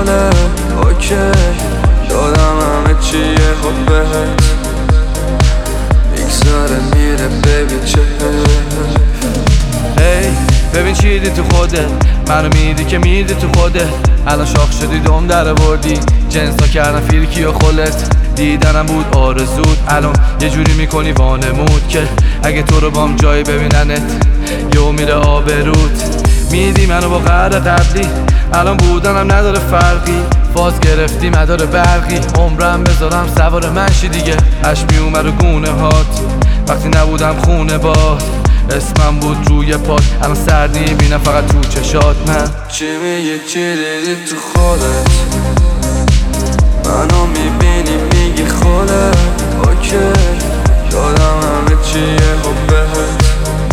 حاله اوکی دادم همه چیه خب بهت میگذره میره ببین چه هی ببین چی دی تو خوده منو میدی که میدی تو خوده الان شاخ شدی دوم در آوردی جنسا کردن فیرکی و خلت دیدنم بود آرزود الان یه جوری میکنی وانمود که اگه تو رو بام جایی ببیننت یهو میره آبروت میدی منو با قهر قبلی الان بودنم نداره فرقی فاز گرفتی مدار برقی عمرم بذارم سوار منشی دیگه اش میومد و گونه هات وقتی نبودم خونه باد اسمم بود روی پاد الان سرد میبینم فقط تو چشات من چی میگی چی دیدی تو خودت منو میبینی میگی خودت اوکی یادم همه چیه خب بهت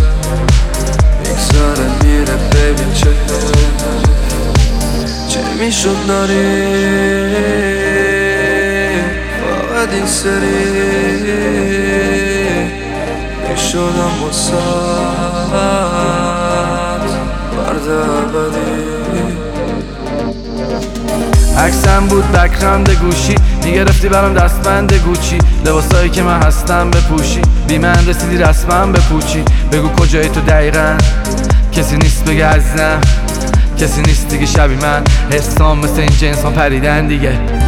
میگذره میره ببین چه میشد داری فقط این سری میشدم واسد برد ابدی عکسم بود بک‌گراند گوشی میگرفتی برام دستبند گوچی لباسایی که من هستم بپوشی بی من رسیدی رسما بپوچی بگو کجایی تو دقیقا کسی نیست بگه عزیزم کسی نیست دیگه شبی من حسام مثل این جنس ها پریدن دیگه